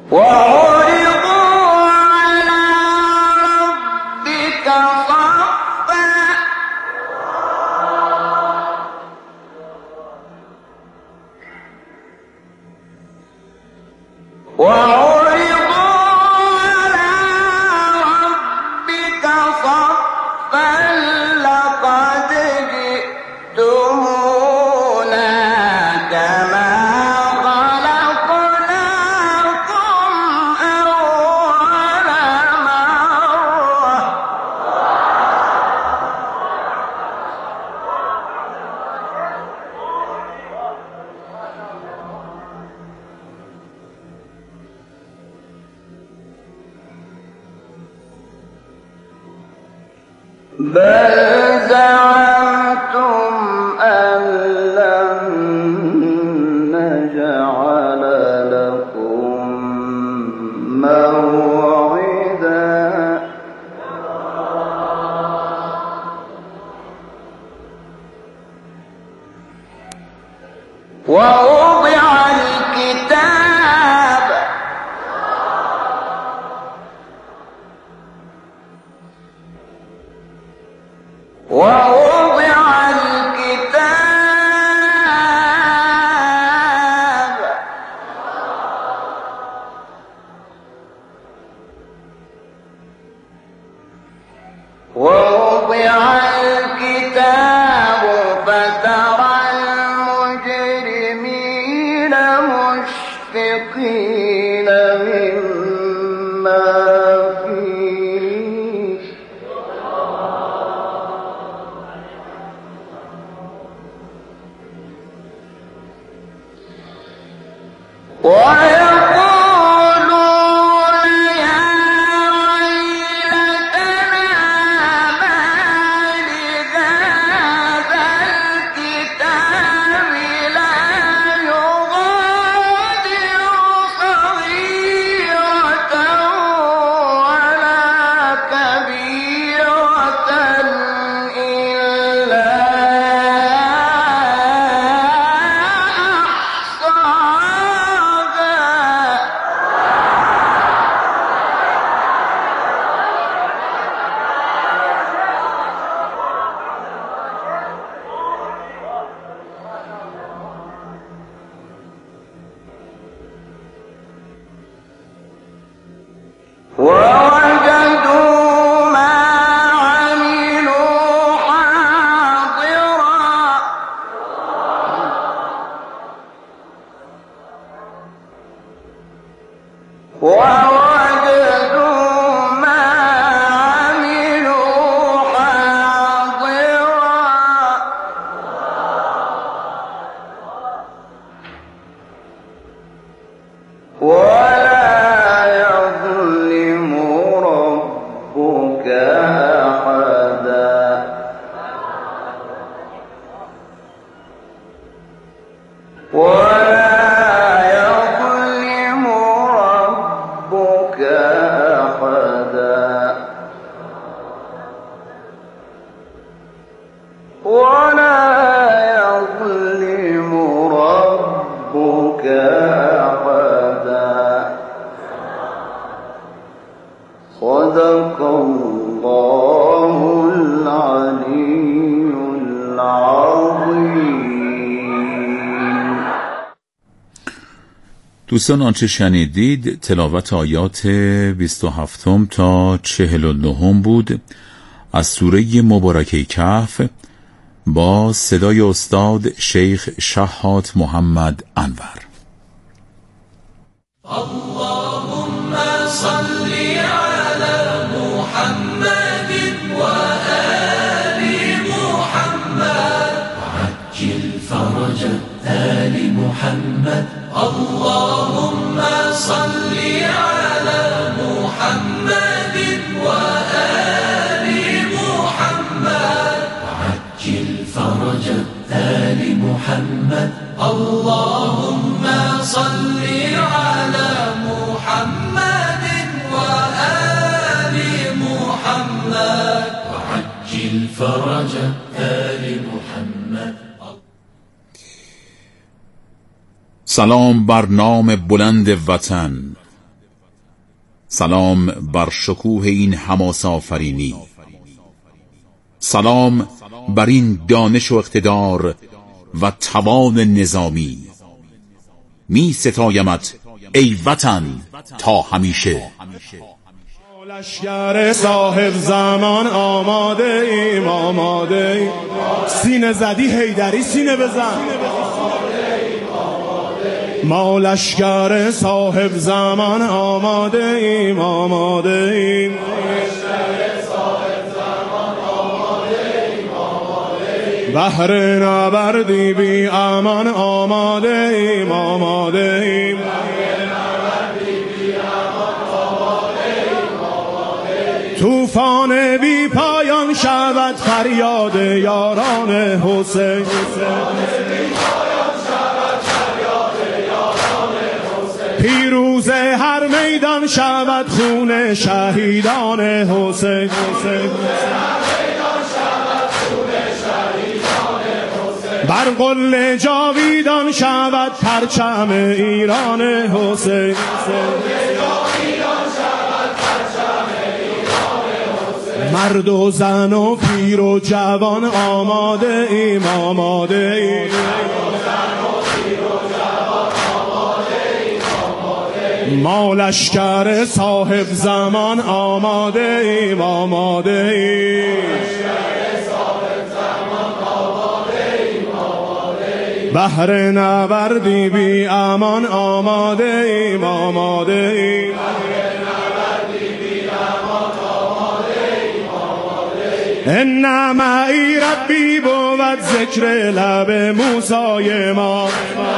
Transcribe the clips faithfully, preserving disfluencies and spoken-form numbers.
بل زعمتم أن لن نجعل لكم موعدا ووضع الكتاب ووضع الكتاب ووضع الكتاب فترى المجرمين مشفقين مما فيه ويقولون يا ويلتنا ما لهذا الكتاب لا يغادر صغيرة ولا كبيرة إلا ووجدوا ما عملوا حاضرا ووجدوا ما عملوا حاضرا ولا يظلم ربك أحدا ولا يظلم ربك أحدا ولا يظلم ربك أحدا صدق الله العلي العظيم. دوستان آنچه شنیدید تلاوت آیات بیست و هفتم تا چهل و نهم بود از سوره مبارکه کهف با صدای استاد شیخ شهاد محمد انور. اللهم صل على محمد وآل محمد وعجل فرج آل محمد. اللهم صل على محمد وآل محمد وعجل فرج آل محمد. اللهم صل على محمد وآل محمد وعجل فرج آل محمد. سلام بر نام بلند وطن، سلام بر شکوه این حماس آفرینی، سلام بر این دانش و اقتدار و توان نظامی. می ستایمت ای وطن تا همیشه. لشگر صاحب زمان آماده ایم، آماده ایم. سینه زدی حیدری سینه بزن. ما لشگر صاحب زمان آماده ایم، آماده ایم. بهر نبردی بی امان آماده ایم، آماده ایم. طوفان بی پایان شود فریاد یاران حسین. پیروز هر میدان شود خون شهیدان حسین. بر قل جاویدان شود پرچم ایران حسین. مرد و زن و پیر و جوان آماده ایم، آماده ایم. ما لشگر صاحب زمان آماده ایم، آماده ایم. بهر نبردی بی امان آماده ایم، آماده ایم. ان معی ربی بود ذکر لب موسی ما.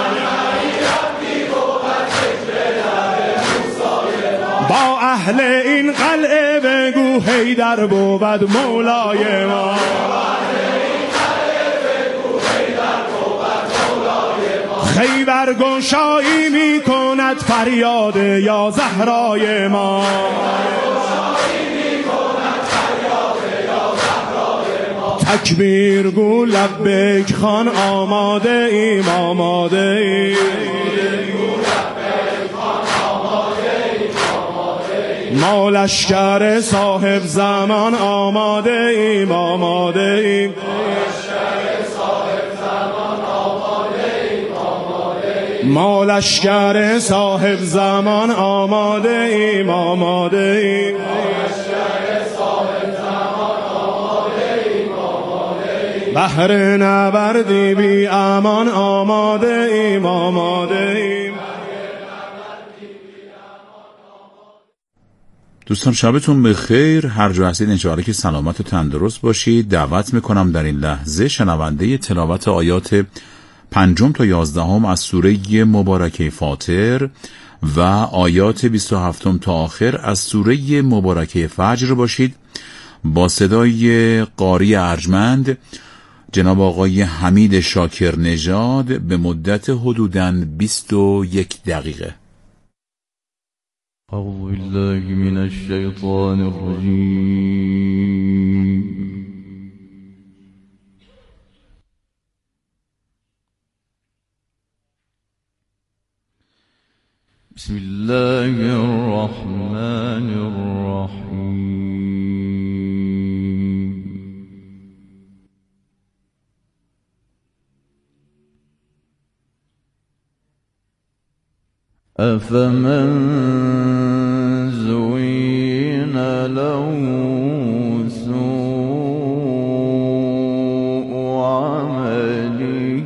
با اهل این قلعه بگو حیدر بود مولای ما. خیبر گشایی می کند فریاد یا زهرای ما. تکبیر گو لبیک خان آماده ایم، آماده ایم. ما لشگر صاحب زمان آماده ایم، آماده ایم. ما لشگر صاحب زمان آماده ایم، آماده ایم. بهر نبردی بی امان آماده ایم، آماده ایم. دوستان شبتون بخیر. هر جا هستید انشاءالله که سلامت و تندرست باشید. دعوت میکنم در این لحظه شنونده تلاوت آیات پنجم تا یازدهم از سوره مبارکه فاطر و آیات بیست و هفتم تا آخر از سوره مبارکه فجر باشید. با صدای قاری ارجمند جناب آقای حمید شاکر نژاد به مدت حدوداً بیست و یک دقیقه. اعوذ بالله من الشیطان الرجیم. بسم الله الرحمن الرحیم. أفمن زين له سوء عمله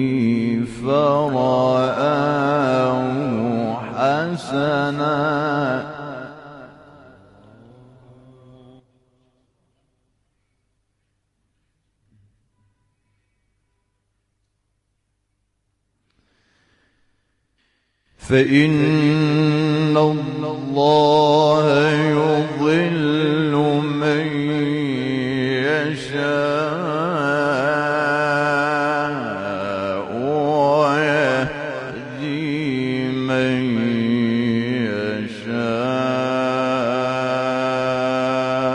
فرآه حسنا فإن الله يضل من يشاء ويهدي من يشاء.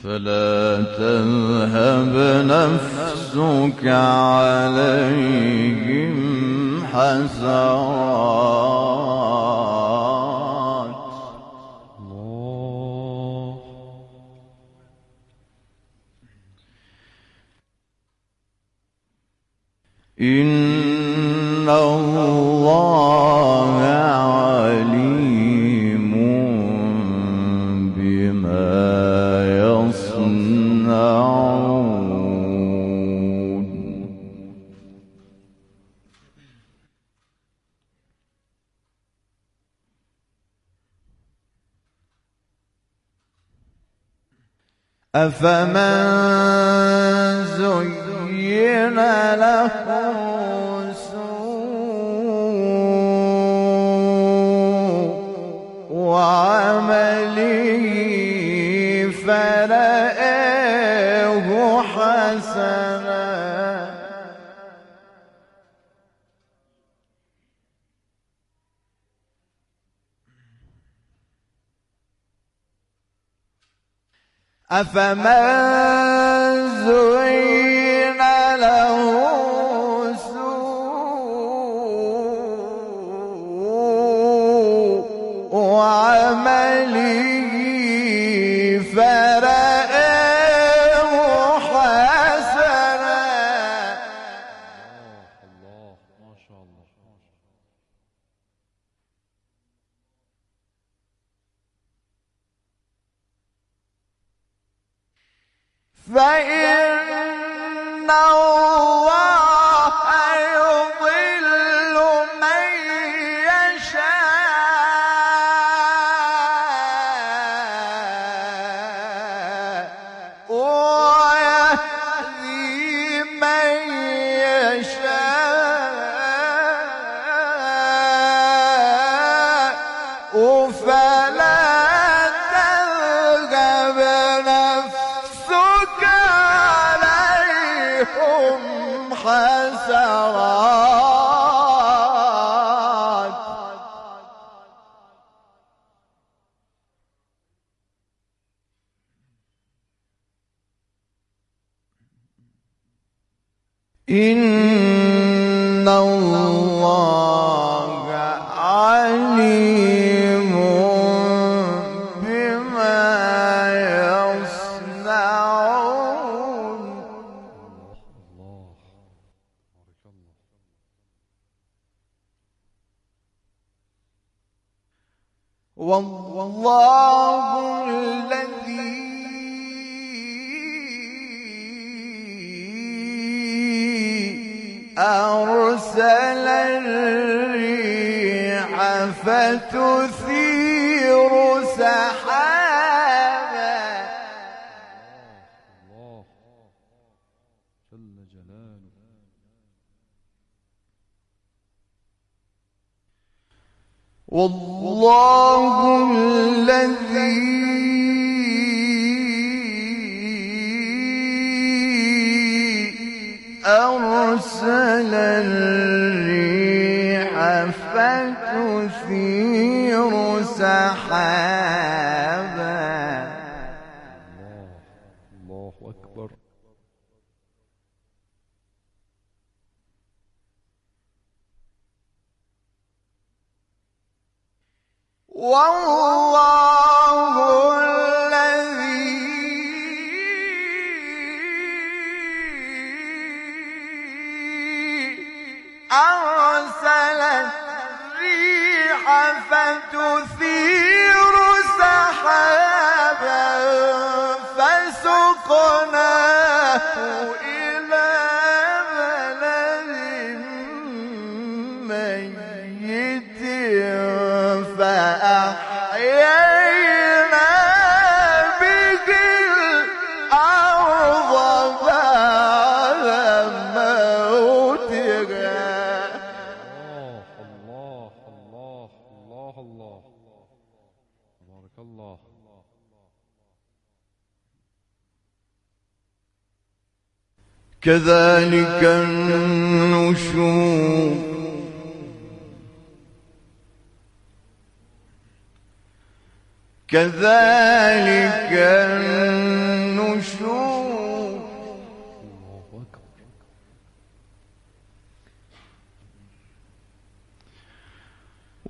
فلا تذهب نفسك عليهم حسرات الله إن الله عليم بما يصنعون أفمن زين له سوء عمله فرآه حسنا أفمن زين له سوء عمله فرآه حسنا الله ما شاء الله فإن الله يضل من يشاء ويهدي من يشاء فلا تذهب نفسك عليهم حسرات إن الله عليم بما يصنعون والله الذي أرسل الريح فتثير سحابا الله جل جلاله والله الذي أرسل الريح فتثير سحابا الله الله أكبر والله الذي أرسل الريح فتثير سحابا فسقناه إلى بلد ميت فأحيينا به الأرض بعد موتها الله الله الله الله بارك الله كذلك النشور كذلك النشور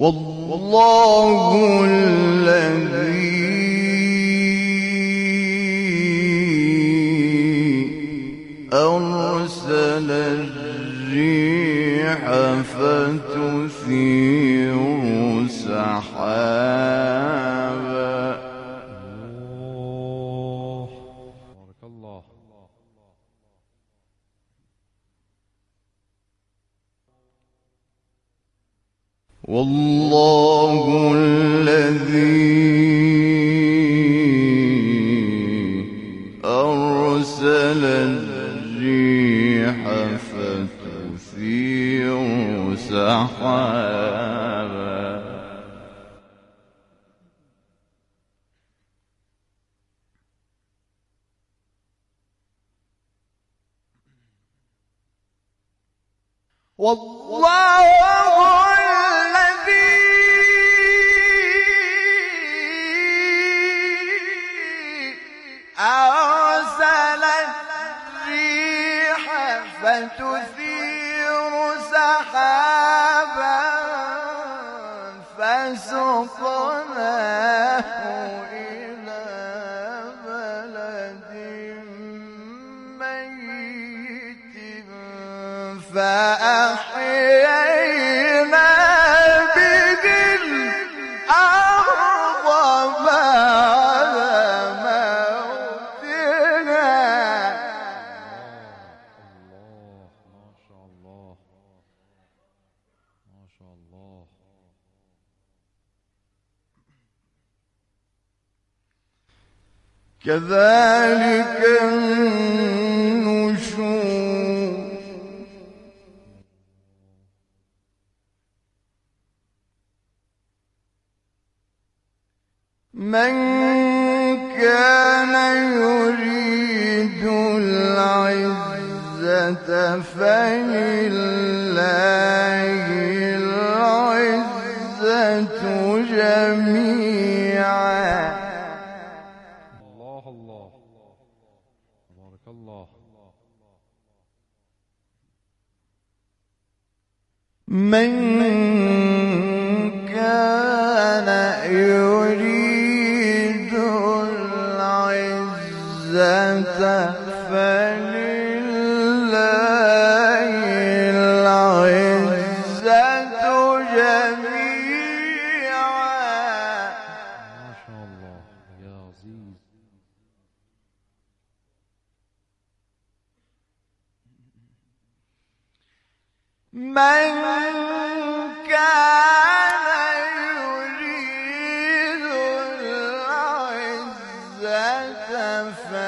والله الذي أرسل الريح فتثير سحابا بارك الله. والله الذي أرسل الريح فتثير سحابا والله الذي أرسل الريح فتثير سحابا فسقناه إلى بلد ميت فأحيينا به الأرض بعد موتها الله ما شاء الله ما شاء الله. كذلك النشور من كان يريد العزة فلله العزة جميعا الله الله بارك الله. من كان يريد العزة فلله العزة جميعا ما شاء الله يا عزيز. من كان يريد العزة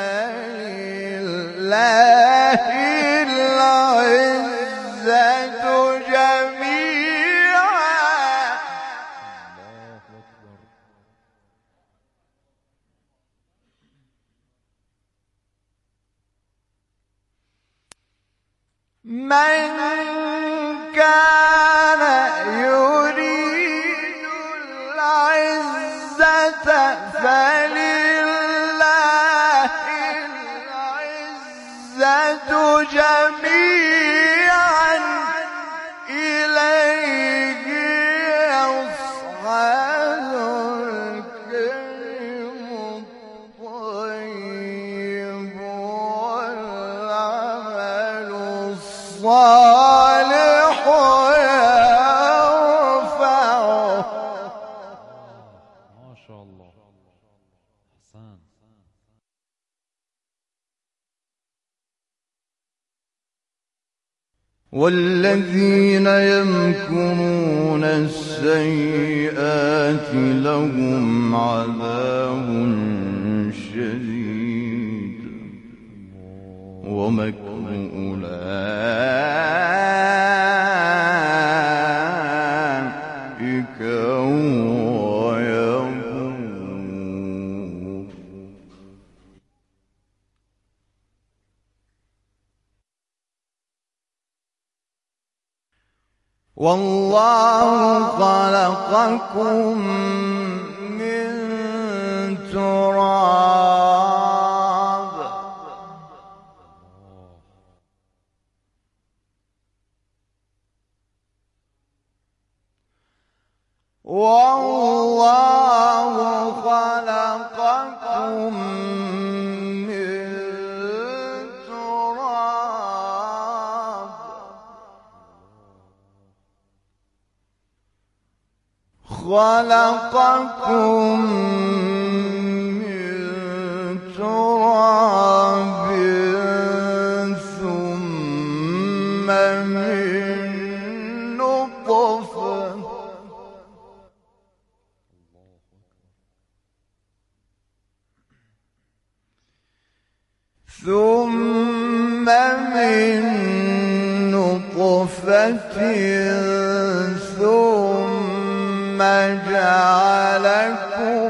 فلله العزة جميعا الله أكبر. من كان يريد العزة فلله العزة جميعا إليه يصعد الكلم الطيب والعمل الصالح يرفعه ما شاء الله أحسن. والذين يمكرون السيئات لهم عذاب شديد ومكر أولئك هو يبور والله خلقكم من تراب والله خلقكم من تراب خلقكم من تراب ثم من نطفة ثم من نطفة ثم جعلكم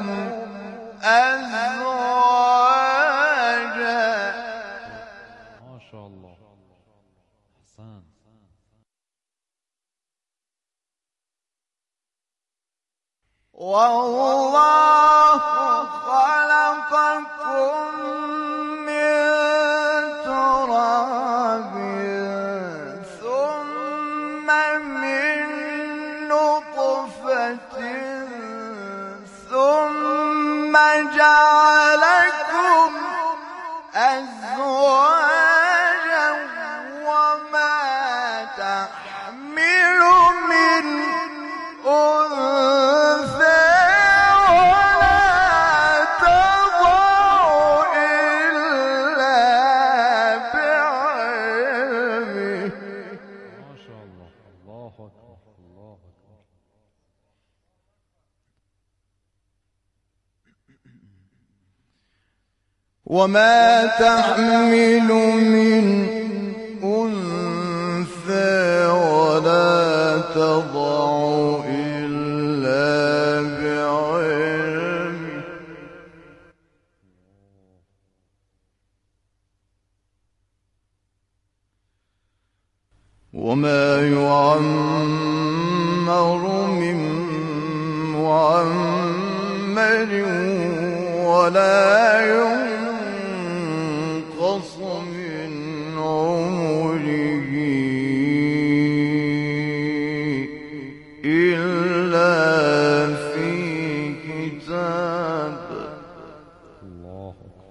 أزواجا. ما شاء الله أحسن. والله خلقكم من تراب ثم من نطفة ثم جعلكم أزواجا وما تحمل من أنثى ولا تضع إلا بعلمه. ما شاء الله. الله أكبر الله أكبر. وما تحمل من أنثى ولا تضع إلا بعلمه وما يعمر من معمر ولا ينقص من عمره إلا في كتاب. الله أكبر.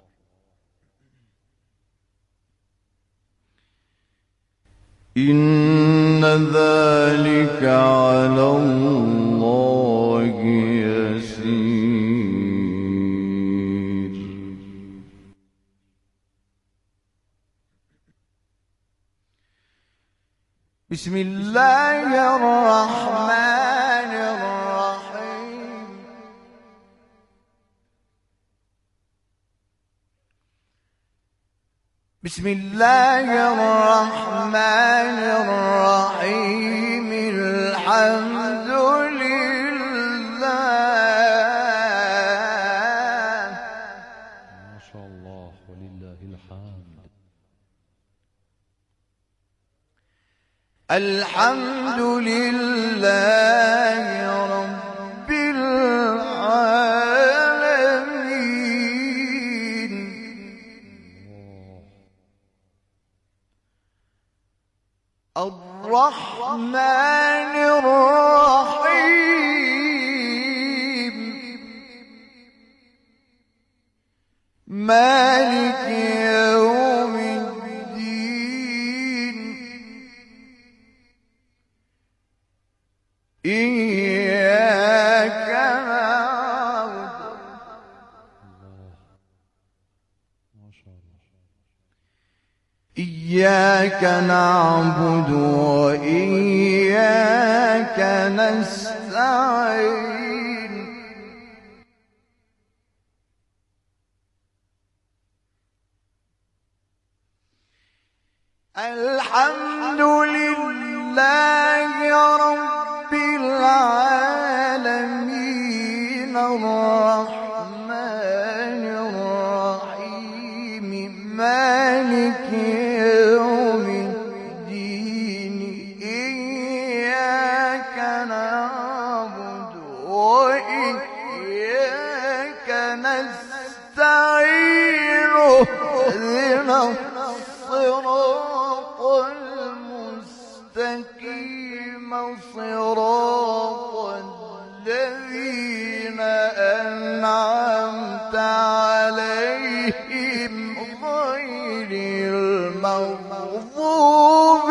إن ذلك على الله يسير. بسم الله الرحمن الرحيم. بسم الله الرحمن الرحيم. الحمد لله. ما شاء الله ولله الحمد. الحمد لله رب العالمين. الرحمن الرحيم. مالك يوم الدين. إياك نعبد ما شاء الله. إياك نعبد وإياك نستعين. الحمد لله رب العالمين. الرحمن الرحيم. مالك يوم الدين. إياك نعبد وإياك نستعين. اهدنا الصراط المستقيم صراط الذين الذين أنعمت عليهم غير المغضوب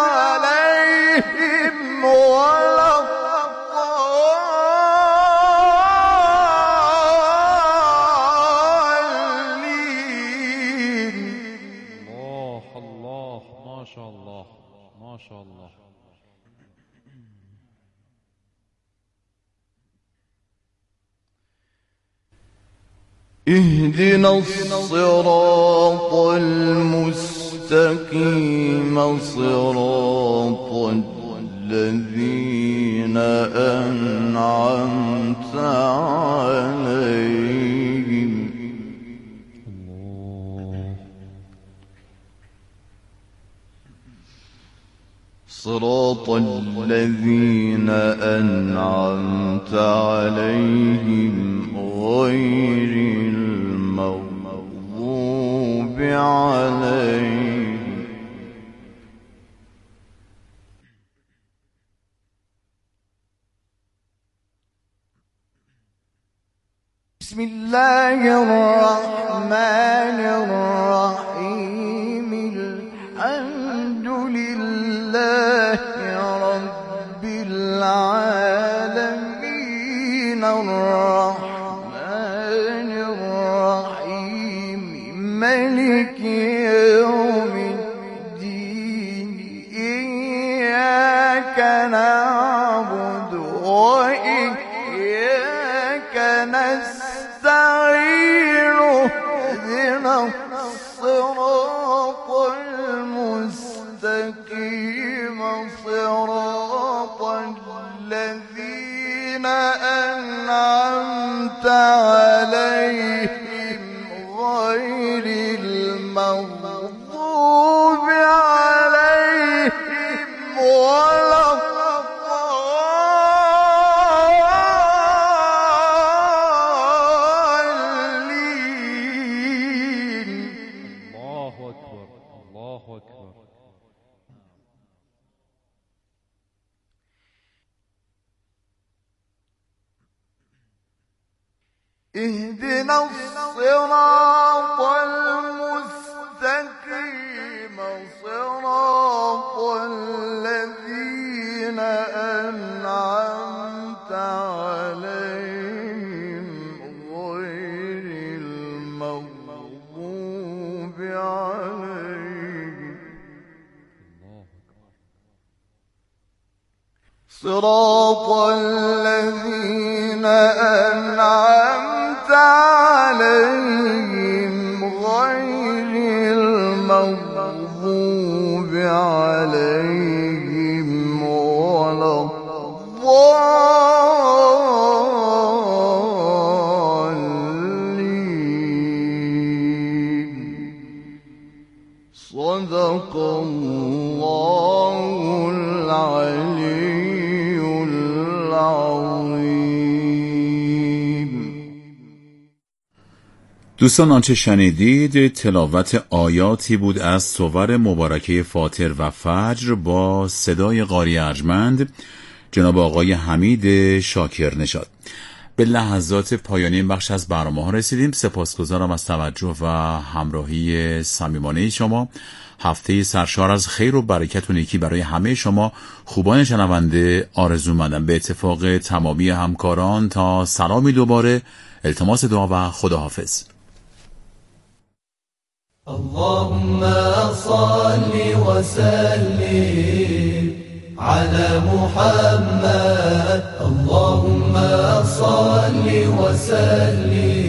عليهم ولا الضالين. الله الله ما شاء الله ما شاء الله. اهدنا الصراط المستقيم صراط الذين أنعمت عليهم صراط الذين أنعمت عليهم غير المغضوب عليهم. بسم الله الرحمن الرحيم. الحمد لله رب العالمين الرحمن الرحيم مالك يوم الدين. إياك نعبد وإياك نستعين. اهدنا الصراط المستقيم صراط الذين أنعمت عليهم غير المغضوب عليهم ولا الضالين. الله أكبر الله أكبر. اهدنا الصراط المستقيم صراط الذين أنعمت عليهم غير المغضوب عليهم صراط الذين أنعمت عليهم غير المغضوب عليهم ولا الضالين. صدق الله العلي العظيم. دوستان آنچه شنیدید تلاوت آیاتی بود از سور مبارکه فاطر و فجر با صدای قاری ارجمند جناب آقای حمید شاکر نژاد. به لحظات پایانی این بخش از برنامه ها رسیدیم. سپاسگزارم از توجه و همراهی صمیمانه شما. هفته سرشار از خیر و برکت و نیکی برای همه شما خوبان شنونده آرزو مندم. به اتفاق تمامی همکاران تا سلامی دوباره، التماس دعا و خداحافظ. اللهم صل وسلم على محمد. اللهم صل وسلم